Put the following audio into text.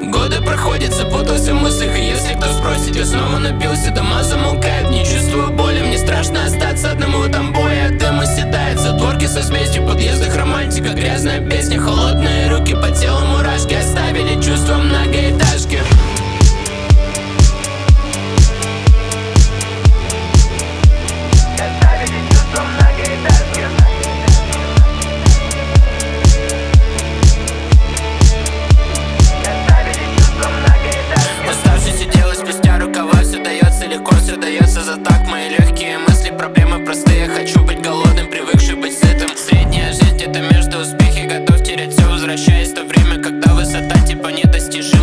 Годы проходят, запутался в мыслях. И если кто спросит, я снова напился. Дома замолкают, не чувствую боли. Мне страшно остаться одному в этом бое. Дым оседает, затворки со смесью. В подъездах романтика, грязная песня. Холодные руки по телу, мурашки оставили чувство многоэтажки. Все дается за так, мои легкие мысли, проблемы простые. Хочу быть голодным, привыкший быть сытым. Средняя жизнь где-то между успехи, готов терять все, возвращаясь в то время, когда высота типа недостижима.